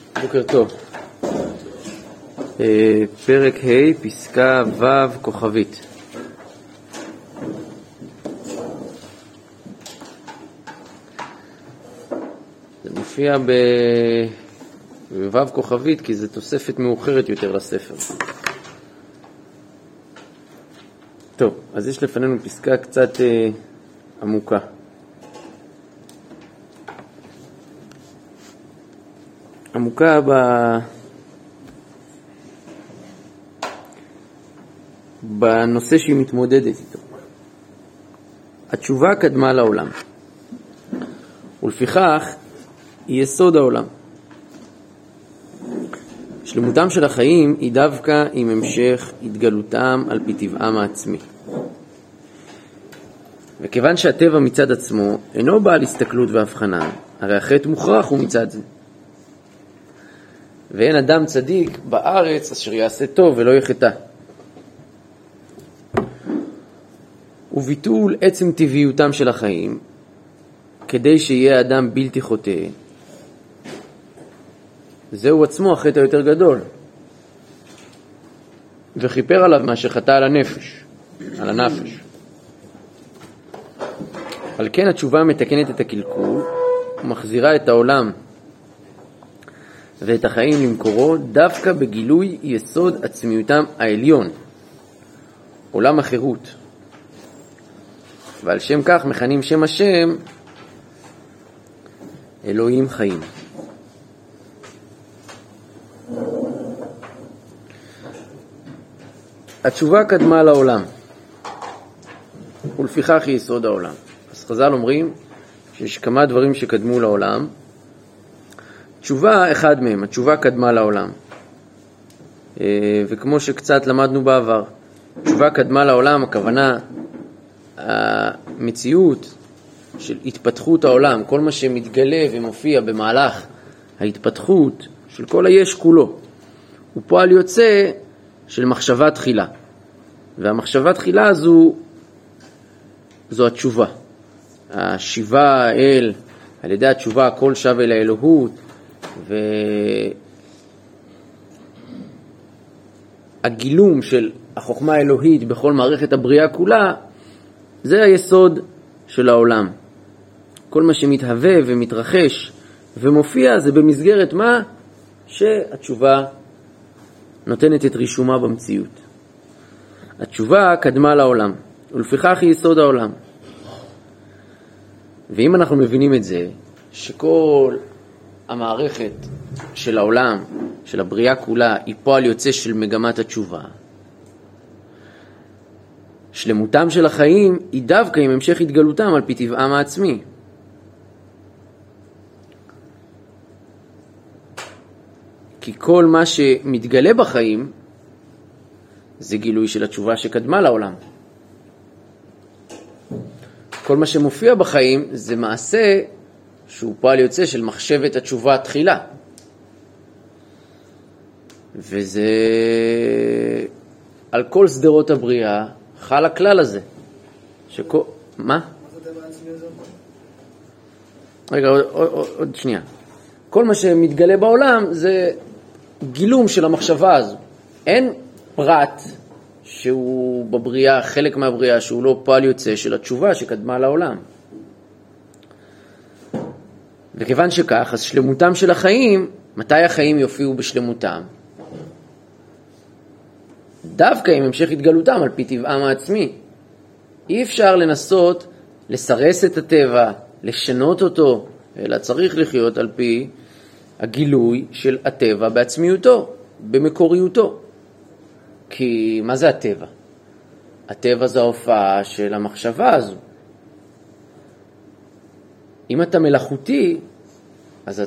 בוקר טוב. פרק ה' פסקה ו' כוכבית. זה מופיע בו' כוכבית כי זה תוספת מאוחרת יותר לספר. טוב, אז יש לפנינו פסקה קצת עמוקה. עמוקה בנושא שהיא מתמודדת איתו. התשובה קדמה לעולם, ולפיכך היא יסוד העולם. שלמותם של החיים היא דווקא עם המשך התגלותם על פי טבעם העצמי. וכיוון שהטבע מצד עצמו אינו בעל הסתכלות והבחנה, הרי החטא מוכרח הוא מצד זה. ואין אדם צדיק בארץ אשר יעשה טוב ולא יחטא. וביטול עצם טבעיותם של החיים, כדי שיהיה אדם בלתי חוטא, זהו עצמו החטא היותר גדול. וכיפר עליו מה שחטא על הנפש, על הנפש. על כן התשובה מתקנת את הקלקול, ומחזירה את העולם ואת החיים למקורו, דווקא בגילוי יסוד עצמיותם העליון, עולם החירות. ועל שם כך מכנים שם השם אלוהים חיים. התשובה קדמה לעולם, ולפיכך היא יסוד העולם. אז חז"ל אומרים שיש כמה דברים שקדמו לעולם. תשובה אחד מהם, התשובה קדמה לעולם. וכמו שקצת למדנו בעבר, תשובה קדמה לעולם, הכוונה המציאות של התפתחות העולם, כל מה שמתגלה ומופיע במהלך ההתפתחות של כל היש כולו, הוא פועל יוצא של מחשבה תחילה. והמחשבה תחילה זו התשובה. השיבה אל, על ידי התשובה הכל שב אל האלוהות, והגילום של החוכמה האלוהית בכל מערכת הבריאה כולה, זה היסוד של העולם. כל מה שמתהווה ומתרחש ומופיע זה במסגרת מה? שהתשובה נותנת את רישומה במציאות. התשובה קדמה לעולם, ולפיכך היא יסוד העולם. ואם אנחנו מבינים את זה, שכל המערכת של העולם, של הבריאה כולה, היא פועל יוצא של מגמת התשובה, שלמותם של החיים היא דווקא עם המשך התגלותם על פי טבעם העצמי. כי כל מה שמתגלה בחיים זה גילוי של התשובה שקדמה לעולם. כל מה שמופיע בחיים זה מעשה שהוא פועל יוצא של מחשבת התשובה תחילה. וזה על כל סדרות הבריאה חל הכלל הזה. מה? רגע, עוד שנייה. כל מה שמתגלה בעולם זה גילום של המחשבה הזו. אין פרט שהוא בבריאה, חלק מהבריאה, שהוא לא פועל יוצא של התשובה שקדמה לעולם. וכיוון שכך, אז שלמותם של החיים, מתי החיים יופיעו בשלמותם? דווקא עם המשך התגלותם על פי טבעם העצמי. אי אפשר לנסות לסרס את הטבע, לשנות אותו, אלא צריך לחיות על פי הגילוי של הטבע בעצמיותו, במקוריותו. כי מה זה הטבע? הטבע זה ההופעה של המחשבה הזו. אם אתה מלאכותי, אז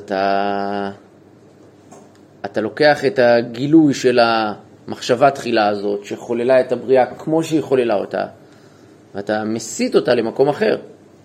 אתה לוקח את הגילוי של המחשבה תחילה הזאת, שחוללה את הבריאה כמו שהיא חוללה אותה, ואתה מסית אותה למקום אחר.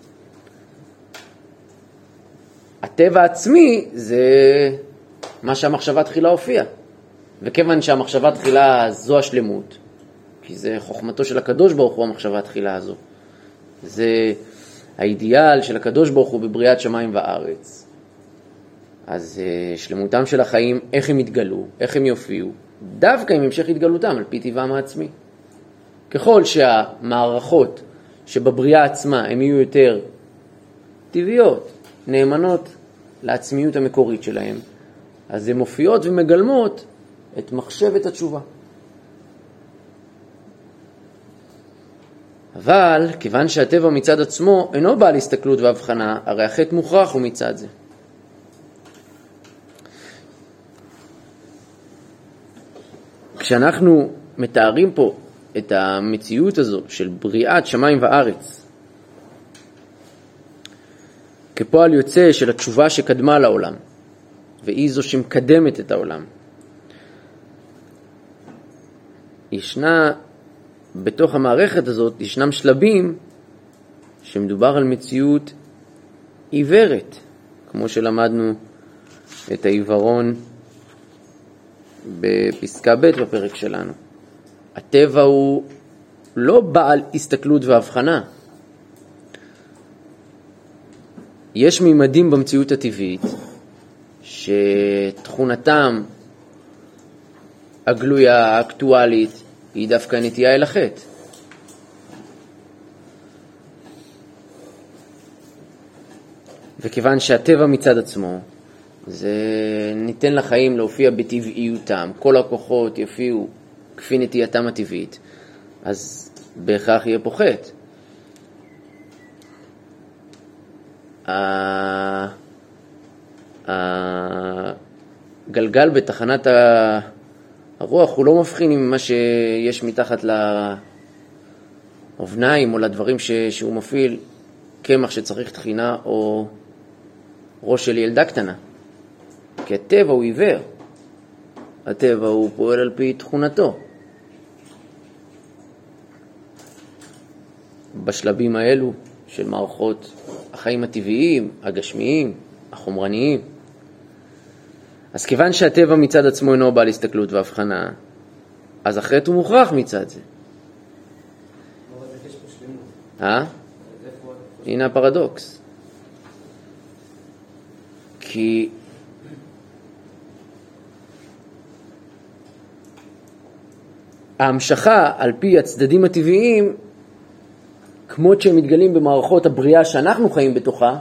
הטבע עצמי זה מה שהמחשבה תחילה הופיעה. וכיוון שהמחשבה תחילה זו השלמות, כי זה חוכמתו של הקדוש ברוך הוא המחשבה תחילה הזו. זה האידיאל של הקדוש ברוך הוא בבריאת שמיים וארץ. אז שלמותם של החיים, איך הם יתגלו, איך הם יופיעו, דווקא עם המשך התגלותם על פי טבעם העצמי. ככל שהמערכות שבבריאה עצמה הן יהיו יותר טבעיות, נאמנות לעצמיות המקורית שלהם, אז הן מופיעות ומגלמות את מחשבת התשובה. אבל כיוון שהטבע מצד עצמו אינו בעל הסתכלות והבחנה, הרי החטא מוכרח הוא מצד זה. כשאנחנו מתארים פה את המציאות הזו של בריאת שמיים וארץ כפועל יוצא של התשובה שקדמה לעולם, והיא זו שמקדמת את העולם, ישנה בתוך המערכת הזאת, ישנם שלבים שמדובר על מציאות עיוורת, כמו שלמדנו את העיוורון בפסקה ב' בפרק שלנו. הטבע הוא לא בעל הסתכלות והבחנה. יש מימדים במציאות הטבעית שתכונתם הגלויה, האקטואלית, היא דווקא נטייה אל החטא. וכיוון שהטבע מצד עצמו, זה ניתן לחיים להופיע בטבעיותם, כל הכוחות יופיעו כפי נטייתם הטבעית, אז בהכרח יהיה פה חטא. הגלגל בתחנת הרוח הוא לא מבחין עם מה שיש מתחת לאובניים או לדברים שהוא מפעיל, קמח שצריך תחינה או ראש של ילדה קטנה. כי הטבע הוא עיוור. הטבע הוא פועל על פי תכונתו. בשלבים האלו של מערכות החיים הטבעיים, הגשמיים, החומרניים. אז כיוון שהטבע מצד עצמו אינו בעל הסתכלות והבחנה, אז החטא הוא מוכרח מצד זה. הנה הפרדוקס. כי ההמשכה על פי הצדדים הטבעיים, כמו שהם מתגלים במערכות הבריאה שאנחנו חיים בתוכה,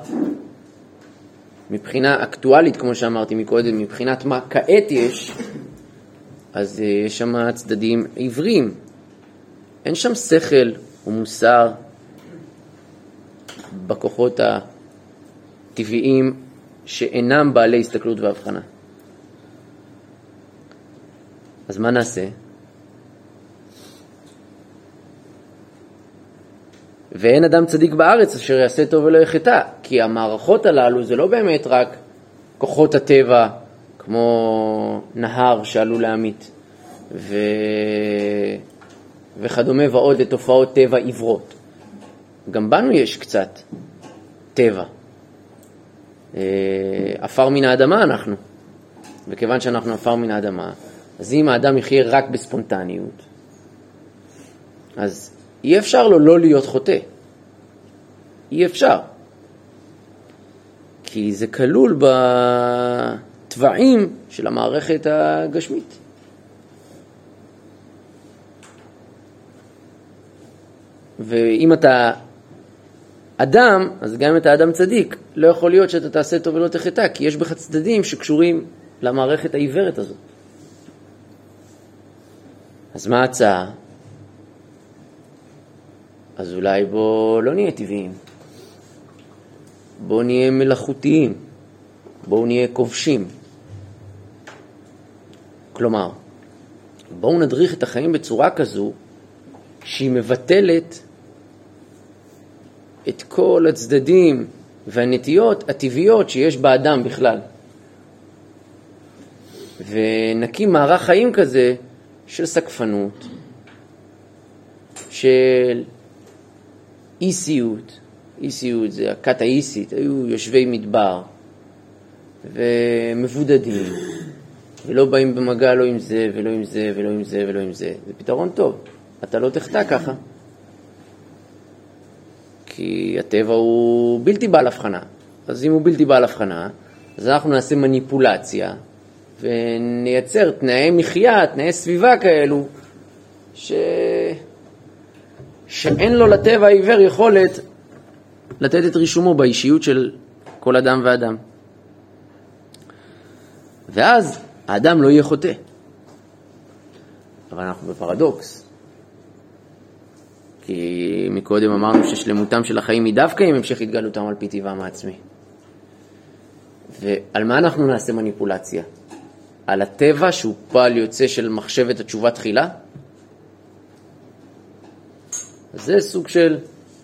מבחינה אקטואלית, כמו שאמרתי מקודם, מבחינת מה כעת יש, אז יש שם צדדים עיוורים. אין שם שכל ומוסר בכוחות הטבעיים שאינם בעלי הסתכלות והבחנה. אז מה נעשה? ואין אדם צדיק בארץ אשר יעשה טוב ולא יחטא, כי המערכות הללו זה לא באמת רק כוחות הטבע כמו נהר שעלול להמית וכדומה ועוד לתופעות טבע עיוורות. גם בנו יש קצת טבע. אפר מן האדמה אנחנו, וכיוון שאנחנו אפר מן האדמה, אז אם האדם יחיה רק בספונטניות, אז אי אפשר לו לא להיות חוטא. אי אפשר. כי זה כלול בטבעים של המערכת הגשמית. ואם אתה אדם, אז גם אם אתה אדם צדיק, לא יכול להיות שאתה תעשה טוב ולא תחטא, כי יש בך צדדים שקשורים למערכת העיוורת הזאת. אז מה ההצעה? אז אולי בוא לא נהיה טבעיים. בוא נהיה מלאכותיים. בואו נהיה כובשים. כלומר, בואו נדריך את החיים בצורה כזו שהיא מבטלת את כל הצדדים והנטיות הטבעיות שיש באדם בכלל. ונקים מערך חיים כזה של סקפנות, של איסיות. איסיות זה הכת האיסית, היו יושבי מדבר ומבודדים ולא באים במגע לא עם זה ולא עם זה ולא עם זה ולא עם זה. זה פתרון טוב, אתה לא תחטא ככה, כי הטבע הוא בלתי בעל הבחנה. אז אם הוא בלתי בעל הבחנה, אז אנחנו נעשה מניפולציה, ונייצר תנאי מחיה, תנאי סביבה כאלו, שאין לו לטבע העיוור יכולת לתת את רישומו באישיות של כל אדם ואדם. ואז האדם לא יהיה חוטא. אבל אנחנו בפרדוקס. כי מקודם אמרנו ששלמותם של החיים היא דווקא עם המשך התגלותם על פי טבעם העצמי. ועל מה אנחנו נעשה מניפולציה? על הטבע שהוא פועל יוצא של מחשבת התשובה תחילה? זה סוג של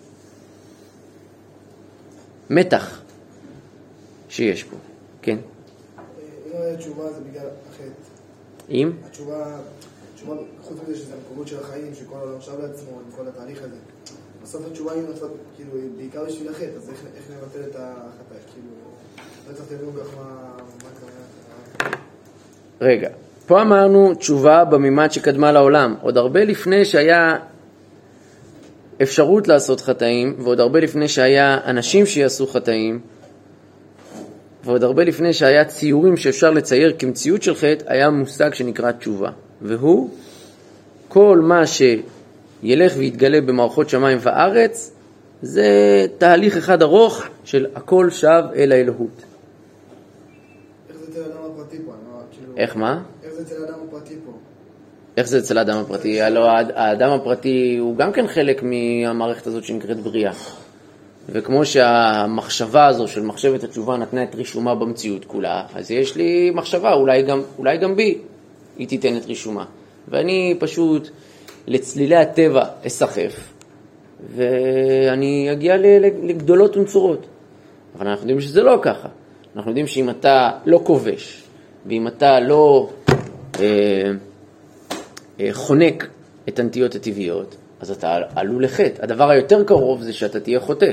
מתח שיש פה. כן. אם התשובה זה בגלל החטא. אם? התשובה, חוץ מזה שזה המקומות של החיים, שכל העולם עכשיו לעצמו, עם כל התהליך הזה. בסוף התשובה היא נוצרת, כאילו, בעיקר בשביל החטא, אז איך נבטל את החטא? כאילו, לא צריך תביאו כך מה הכוונה. רגע, פה אמרנו תשובה במימד שקדמה לעולם. עוד הרבה לפני שהיה אפשרות לעשות חטאים, ועוד הרבה לפני שהיה אנשים שיעשו חטאים, ועוד הרבה לפני שהיה ציורים שאפשר לצייר כמציאות של חטא, היה מושג שנקרא תשובה. והוא כל מה שילך ויתגלה במערכות שמיים וארץ, זה תהליך אחד ארוך של הכל שב אל האלוהות. איך זה אצל האדם הפרטי פה? איך מה? איך זה אצל האדם הפרטי פה? איך זה אצל האדם הפרטי? הלוא האדם הפרטי הוא גם כן חלק מהמערכת הזאת שנקראת בריאה. וכמו שהמחשבה הזו של מחשבת התשובה נתנה את רישומה במציאות כולה, אז יש לי מחשבה, אולי גם בי היא תיתן את רישומה. ואני פשוט לצלילי הטבע אסחף, ואני אגיע לגדולות ונצורות. אבל אנחנו יודעים שזה לא ככה. אנחנו יודעים שאם אתה לא כובש, ואם אתה לא חונק את הנטיות הטבעיות, אז אתה עלול לחטא. הדבר היותר קרוב זה שאתה תהיה חוטא.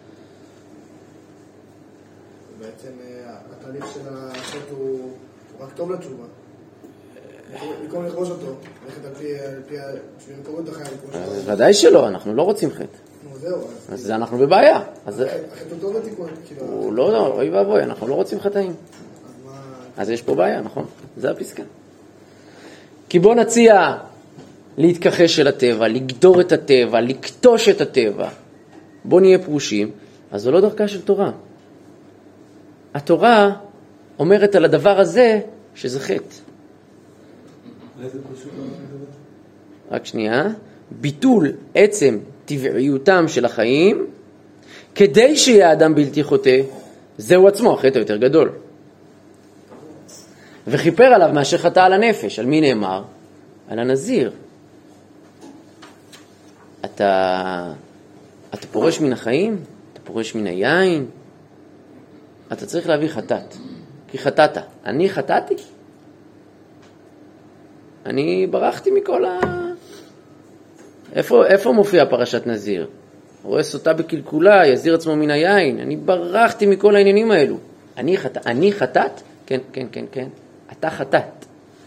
בעצם התהליך של החטא הוא רק טוב לתשובה. במקום לכבוש אותו, ללכת על פי מקומות החיים. ודאי שלא, אנחנו לא רוצים חטא. זהו. אז אנחנו בבעיה. החטא הוא טוב לתיקון. הוא לא, אוי ואבוי, אנחנו לא רוצים חטאים. אז יש פה בעיה, נכון? זה הפסקה. כי בוא נציע להתכחש אל הטבע, לגדור את הטבע, לקטוש את הטבע. בוא נהיה פרושים, אז זו לא דרכה של תורה. התורה אומרת על הדבר הזה שזה חטא. רק שנייה. ביטול עצם טבעיותם של החיים, כדי שיהיה אדם בלתי חוטא, זהו עצמו החטא היותר גדול. וכיפר עליו מאשר חטא על הנפש. על מי נאמר? על הנזיר. אתה פורש מן החיים, אתה פורש מן היין, אתה צריך להביא חטאת. כי חטאת. אני חטאתי? אני ברחתי מכל איפה מופיע פרשת נזיר? רואה סוטה בקלקולה, יזיר עצמו מן היין. אני ברחתי מכל העניינים האלו. אני חטאת? כן. אתה חטאת.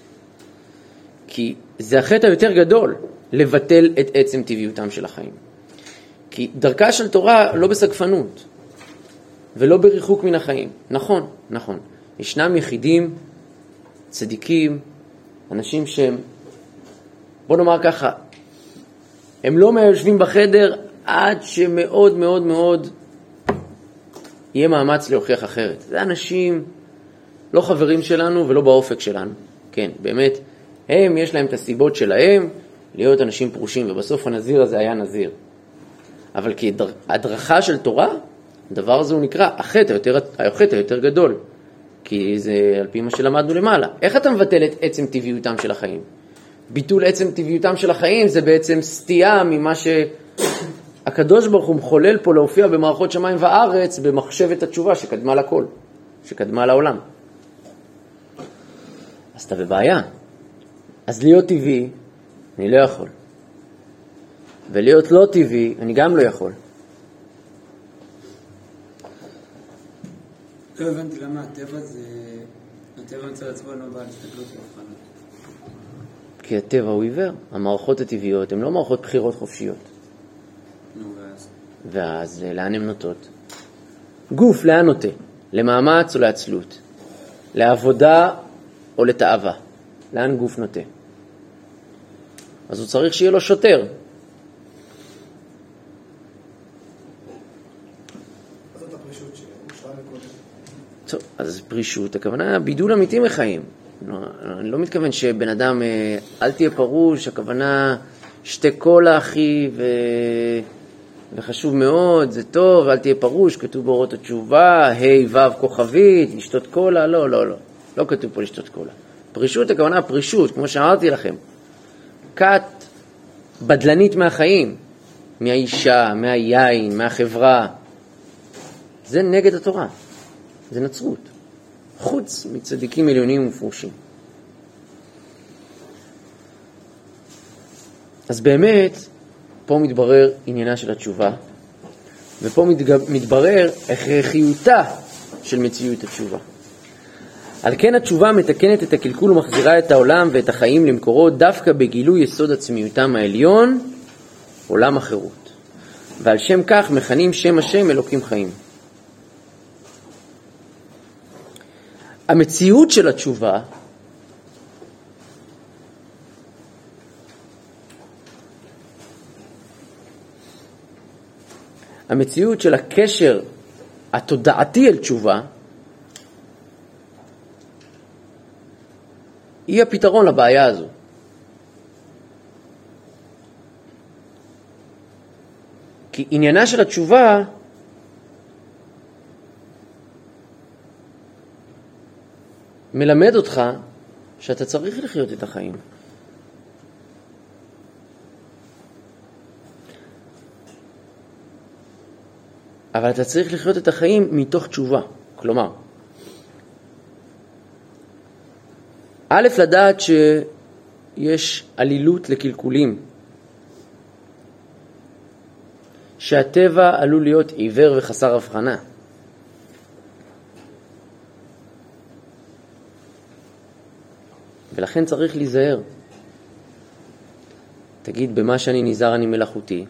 כי זה החטא היותר גדול, לבטל את עצם טבעיותם של החיים. כי דרכה של תורה לא בסגפנות, ולא בריחוק מן החיים. נכון. ישנם יחידים, צדיקים, אנשים שהם, בוא נאמר ככה, הם לא מהיושבים בחדר עד שמאוד מאוד מאוד יהיה מאמץ להוכיח אחרת. זה אנשים לא חברים שלנו ולא באופק שלנו. כן, באמת, יש להם את הסיבות שלהם להיות אנשים פרושים, ובסוף הנזיר הזה היה נזיר. אבל כהדרכה של תורה, הדבר הזה הוא נקרא החטא היותר גדול. כי זה על פי מה שלמדנו למעלה. איך אתה מבטל את עצם טבעיותם של החיים? ביטול עצם טבעיותם של החיים זה בעצם סטייה ממה שהקדוש ברוך הוא מחולל פה להופיע במערכות שמיים וארץ במחשבת התשובה שקדמה לכל, שקדמה לעולם. אז אתה בבעיה. אז להיות טבעי אני לא יכול. ולהיות לא טבעי אני גם לא יכול. לא הבנתי למה הטבע מצד עצמו לא בא להסתכלות להבחנה. כי הטבע הוא עיוור. המערכות הטבעיות הן לא מערכות בחירות חופשיות. נו, ואז לאן הן נוטות? גוף לאן נוטה? למאמץ או לעצלות, לעבודה או לתאווה. לאן גוף נוטה? אז הוא צריך שיהיה לו שוטר. זאת הפרישות שאושרה מקודם. טוב, אז פרישות, הכוונה בידול אמיתי מחיים. אני לא מתכוון שבן אדם, אל תהיה פרוש, הכוונה שתי קולה אחי, וחשוב מאוד, זה טוב, אל תהיה פרוש, כתוב באורות התשובה, ה' ו' כוכבית, לשתות קולה, לא כתוב פה לשתות קולה. פרישות, הכוונה פרישות, כמו שאמרתי לכם, קט בדלנית מהחיים, מהאישה, מהיין, מהחברה, זה נגד התורה, זה נצרות, חוץ מצדיקים עליונים ומפורשים. אז באמת, פה מתברר עניינה של התשובה, ופה מתברר הכרחיותה של מציאות התשובה. על כן התשובה מתקנת את הקלקול ומחזירה את העולם ואת החיים למקורו דווקא בגילוי יסוד עצמיותם העליון, עולם החירות. ועל שם כך מכנים שם השם אלוקים חיים. המציאות של התשובה המציאות של הקשר התודעתי אל תשובה היא הפתרון לבעיה הזו. כי עניינה של התשובה מלמד אותך שאתה צריך לחיות את החיים. אבל אתה צריך לחיות את החיים מתוך תשובה. כלומר, א', לדעת שיש עלילות לקלקולים, שהטבע עלול להיות עיוור וחסר הבחנה. ולכן צריך להיזהר. תגיד, במה שאני נזהר אני מלאכותי.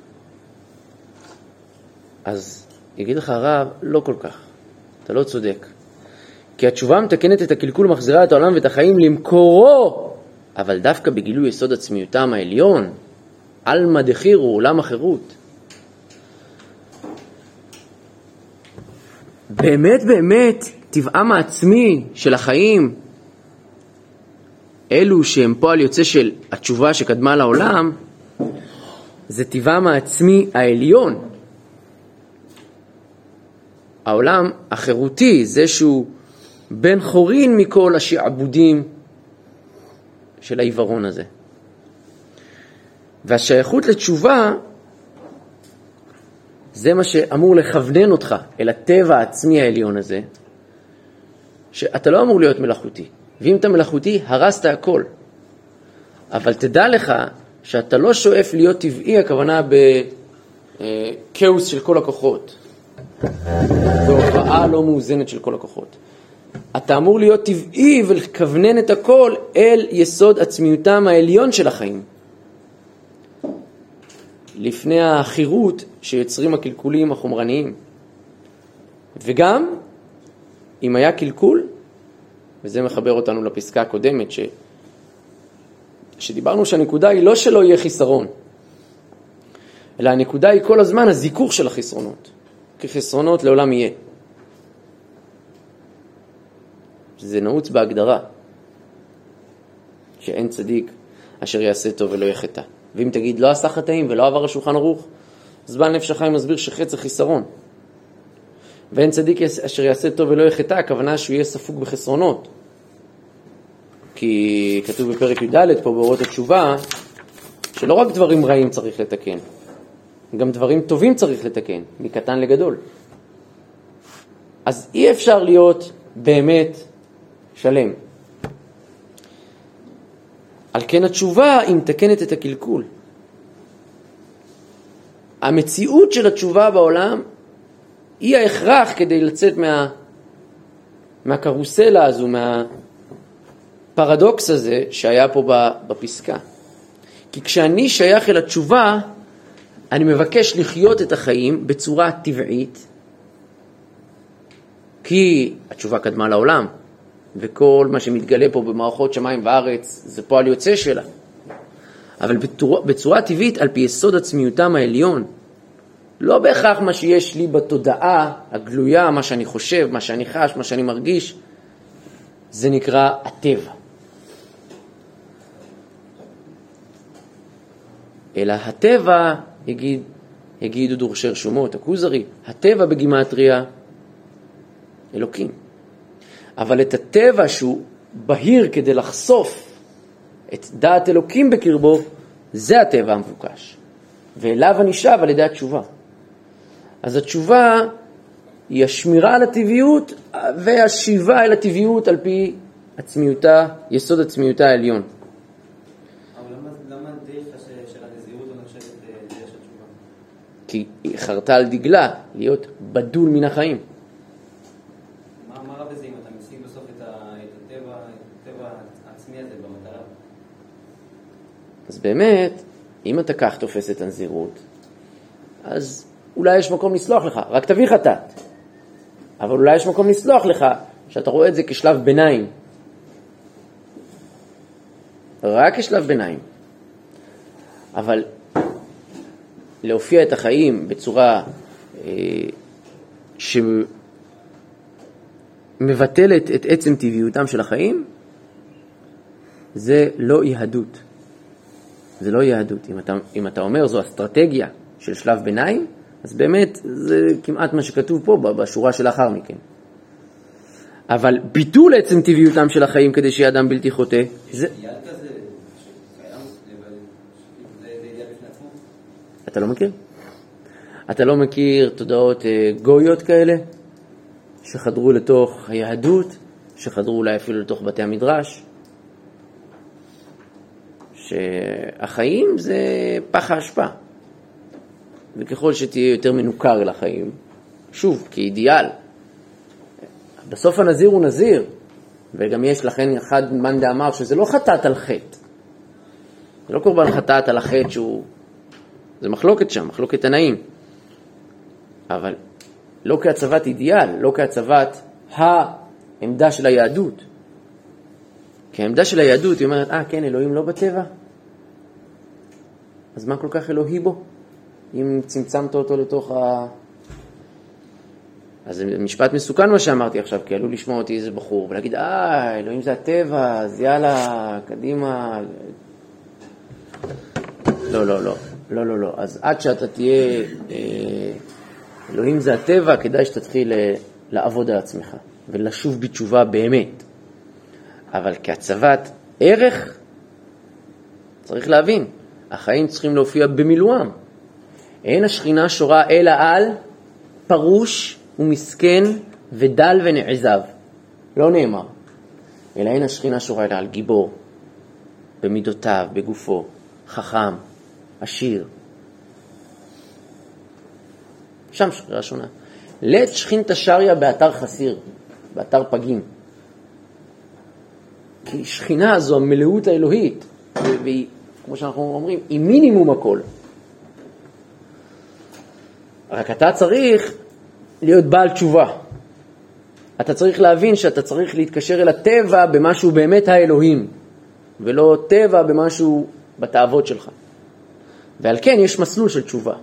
אז יגיד לך הרב, לא כל כך. אתה לא צודק. כי התשובה מתקנת את הקלקול ומחזירה את העולם ואת החיים למקורו, אבל דווקא בגילוי יסוד עצמיותם העליון, אלמא דחירו, עולם החירות. באמת באמת טבעם העצמי של החיים, אלו שהם פועל יוצא של התשובה שקדמה לעולם, זה טבעם העצמי העליון. העולם החירותי, זה שהוא בן חורין מכל השעבודים של העיוורון הזה. והשייכות לתשובה, זה מה שאמור לכוונן אותך אל הטבע העצמי העליון הזה, שאתה לא אמור להיות מלאכותי. ואם אתה מלאכותי, הרסת הכל. אבל תדע לך שאתה לא שואף להיות טבעי, הכוונה בקאוס של כל הכוחות. זו הופעה לא מאוזנת של כל הכוחות. אתה אמור להיות טבעי ולכוונן את הכל אל יסוד עצמיותם העליון של החיים. לפני החירות שיוצרים הקלקולים החומרניים. וגם, אם היה קלקול, וזה מחבר אותנו לפסקה הקודמת, שדיברנו שהנקודה היא לא שלא יהיה חיסרון, אלא הנקודה היא כל הזמן הזיכוך של החסרונות. כי חסרונות לעולם יהיה. זה נעוץ בהגדרה, שאין צדיק אשר יעשה טוב ולא יחטא. ואם תגיד לא עשה חטאים ולא עבר השולחן ערוך, אז בעל נפש החיים מסביר שחטא זה חיסרון. ואין צדיק אשר יעשה טוב ולא יחטא, הכוונה שהוא יהיה ספוג בחסרונות. כי כתוב בפרק י"ד פה באורות התשובה, שלא רק דברים רעים צריך לתקן, גם דברים טובים צריך לתקן, מקטן לגדול. אז אי אפשר להיות באמת שלם. על כן התשובה היא מתקנת את הקלקול. המציאות של התשובה בעולם היא ההכרח כדי לצאת מהקרוסלה הזו, מהפרדוקס הזה שהיה פה בפסקה. כי כשאני שייך אל התשובה, אני מבקש לחיות את החיים בצורה טבעית, כי התשובה קדמה לעולם, וכל מה שמתגלה פה במערכות שמיים וארץ זה פועל יוצא שלה. אבל בצורה טבעית, על פי יסוד עצמיותם העליון, לא בהכרח מה שיש לי בתודעה הגלויה, מה שאני חושב, מה שאני חש, מה שאני מרגיש, זה נקרא הטבע. אלא הטבע, יגידו דורשי רשומות, הכוזרי, הטבע בגימטריה, אלוקים. אבל את הטבע שהוא בהיר כדי לחשוף את דעת אלוקים בקרבו, זה הטבע המבוקש. ואליו אני שב על ידי התשובה. אז התשובה היא השמירה על הטבעיות והשיבה אל הטבעיות על פי עצמיותה, יסוד עצמיותה העליון. אבל למה הדרך של הנזירות לא נחשבת דרך של תשובה? כי היא חרתה על דגלה להיות בדול מן החיים. מה רע בזה אם אתה משיג בסוף את הטבע העצמי הזה במטרה? אז באמת, אם אתה כך תופס את הנזירות, אז אולי יש מקום לסלוח לך, רק תביא חטאת. אבל אולי יש מקום לסלוח לך, שאתה רואה את זה כשלב ביניים. רק כשלב ביניים. אבל להופיע את החיים בצורה שמבטלת את עצם טבעיותם של החיים, זה לא יהדות. זה לא יהדות. אם אתה אומר זו אסטרטגיה של שלב ביניים, אז באמת זה כמעט מה שכתוב פה בשורה שלאחר מכן. אבל ביטול עצם טבעיותם של החיים כדי שיהיה אדם בלתי חוטא, זה... יד כזה שקיים, זה יד בפני עצמו? אתה לא מכיר? אתה לא מכיר תודעות גויות כאלה שחדרו לתוך היהדות, שחדרו אולי אפילו לתוך בתי המדרש? שהחיים זה פח האשפה. וככל שתהיה יותר מנוכר לחיים, שוב, כאידיאל, בסוף הנזיר הוא נזיר, וגם יש לכן אחד מן דאמר שזה לא חטאת על חטא. זה לא קורבן חטאת על החטא שהוא... זה מחלוקת שם, מחלוקת תנאים. אבל לא כהצבת אידיאל, לא כהצבת העמדה של היהדות. כי העמדה של היהדות היא אומרת, כן, אלוהים לא בטבע. אז מה כל כך אלוהי בו? אם צמצמת אותו לתוך אז זה משפט מסוכן מה שאמרתי עכשיו, כי עלול לשמוע אותי איזה בחור, ולהגיד, אלוהים זה הטבע, אז יאללה, קדימה. לא. אז עד שאתה תהיה, אלוהים זה הטבע, כדאי שתתחיל לעבוד על עצמך, ולשוב בתשובה באמת. אבל כהצבת ערך, צריך להבין, החיים צריכים להופיע במילואם. אין השכינה שורה אלא על פרוש ומסכן ודל ונעזב. לא נאמר. אלא אין השכינה שורה אלא על גיבור, במידותיו, בגופו, חכם, עשיר. שם שכירה שונה. לית שכינתא שריא באתר חסיר, באתר פגים. כי שכינה זו המלאות האלוהית, והיא, כמו שאנחנו אומרים, היא מינימום הכל. רק אתה צריך להיות בעל תשובה. אתה צריך להבין שאתה צריך להתקשר אל הטבע במשהו באמת האלוהים, ולא טבע במשהו בתאוות שלך. ועל כן יש מסלול של תשובה.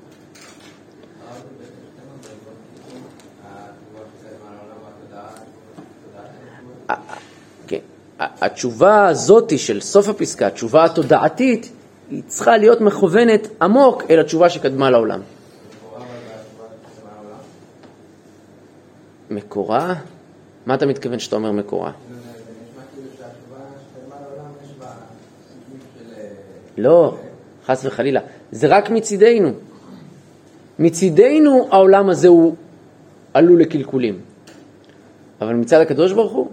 כן. התשובה הזאת של סוף הפסקה, התשובה התודעתית, היא צריכה להיות מכוונת עמוק אל התשובה שקדמה לעולם. מקורה? מה אתה מתכוון שאתה אומר מקורה? לא, חס וחלילה. זה רק מצידנו. מצידנו העולם הזה הוא עלול לקלקולים. אבל מצד הקדוש ברוך הוא,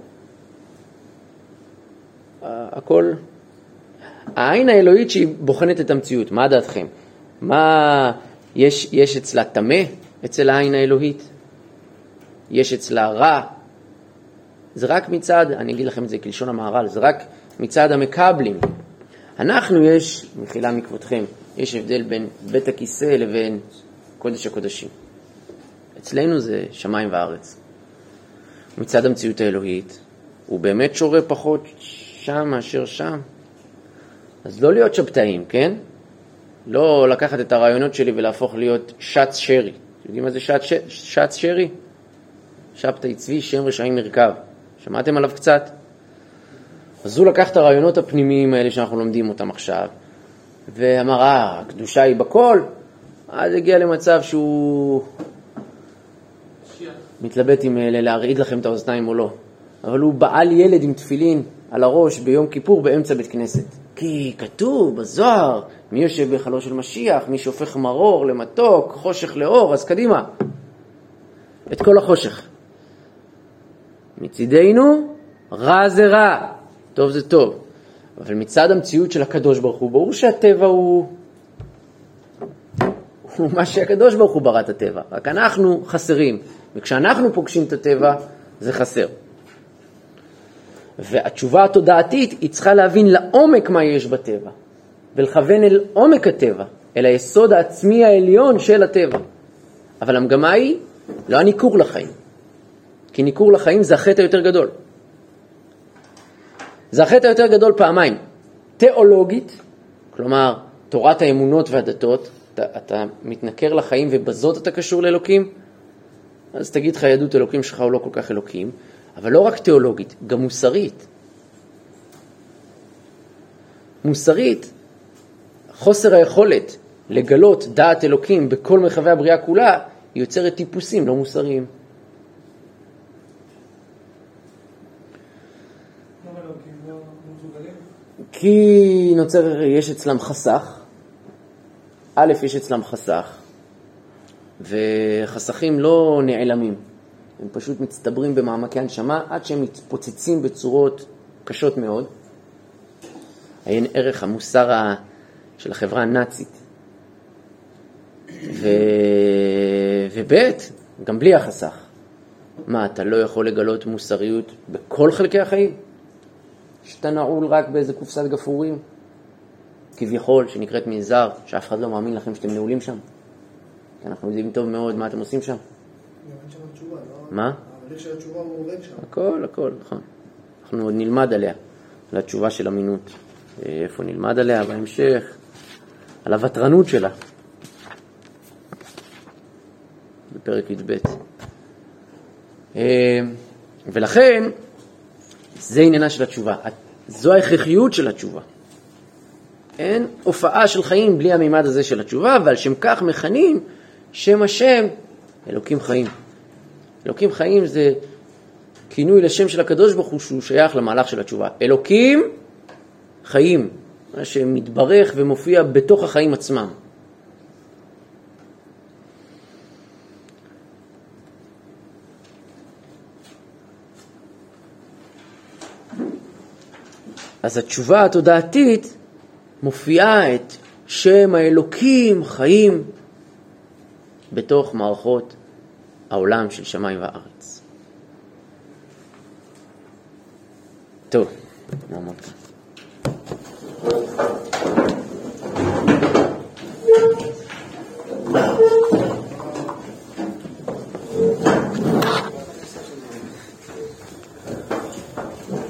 הכל... העין האלוהית שהיא בוחנת את המציאות, מה דעתכם? מה יש אצלה תמה אצל העין האלוהית? יש אצלה רע? זה רק מצד, אני אגיד לכם את זה כלשון המהר"ל, זה רק מצד המקבלים. אנחנו יש, מחילה מכבודכם, יש הבדל בין בית הכיסא לבין קודש הקודשים. אצלנו זה שמיים וארץ. מצד המציאות האלוהית, הוא באמת שורה פחות שם מאשר שם. אז לא להיות שבתאים, כן? לא לקחת את הרעיונות שלי ולהפוך להיות שץ שרי. יודעים מה זה שץ שרי? שבתאי צבי שם רשעים מרכב. שמעתם עליו קצת? אז הוא לקח את הרעיונות הפנימיים האלה שאנחנו לומדים אותם עכשיו, ואמר, הקדושה היא בכל. אז הגיע למצב שהוא מתלבט אם להרעיד לכם את האוזניים או לא. אבל הוא בעל ילד עם תפילין על הראש ביום כיפור באמצע בית כנסת. כי כתוב בזוהר, מי יושב בחלו של משיח, מי שהופך מרור למתוק, חושך לאור, אז קדימה. את כל החושך. מצידנו, רע זה רע, טוב זה טוב. אבל מצד המציאות של הקדוש ברוך הוא, ברור שהטבע הוא מה שהקדוש ברוך הוא ברא את הטבע. רק אנחנו חסרים. וכשאנחנו פוגשים את הטבע, זה חסר. והתשובה התודעתית היא צריכה להבין לעומק מה יש בטבע, ולכוון אל עומק הטבע, אל היסוד העצמי העליון של הטבע. אבל המגמה היא לא הניכור לחיים. כי ניכור לחיים זה החטא היותר גדול. זה החטא היותר גדול פעמיים. תיאולוגית, כלומר תורת האמונות והדתות, אתה מתנכר לחיים ובזאת אתה קשור לאלוקים, אז תגיד לך יהדות אלוקים שלך הוא לא כל כך אלוקים, אבל לא רק תיאולוגית, גם מוסרית. מוסרית, חוסר היכולת לגלות דעת אלוקים בכל מרחבי הבריאה כולה, היא יוצרת טיפוסים לא מוסריים. כי יש אצלם חסך, א', יש אצלם חסך, וחסכים לא נעלמים. הם פשוט מצטברים במעמקי הנשמה עד שהם מתפוצצים בצורות קשות מאוד. עיין ערך המוסר של החברה הנאצית. וב' גם בלי החסך. מה, אתה לא יכול לגלות מוסריות בכל חלקי החיים? שאתה נעול רק באיזה קופסת גפורים? כביכול, שנקראת מנזר, שאף אחד לא מאמין לכם שאתם נעולים שם. כי אנחנו יודעים טוב מאוד מה אתם עושים שם. מה? ההליך של התשובה הוא עובד שם. הכל, נכון. אנחנו עוד נלמד עליה, על התשובה של אמינות. איפה נלמד עליה? בהמשך. על הוותרנות שלה. בפרק י"ב. ולכן, זה עניינה של התשובה. זו ההכרחיות של התשובה. אין הופעה של חיים בלי המימד הזה של התשובה, ועל שם כך מכנים שם השם אלוקים חיים. אלוקים חיים זה כינוי לשם של הקדוש ברוך הוא שהוא שייך למהלך של התשובה. אלוקים חיים, מה שמתברך ומופיע בתוך החיים עצמם. אז התשובה התודעתית מופיעה את שם האלוקים חיים בתוך מערכות העולם של שמיים וארץ. טוב, נעמוד כאן.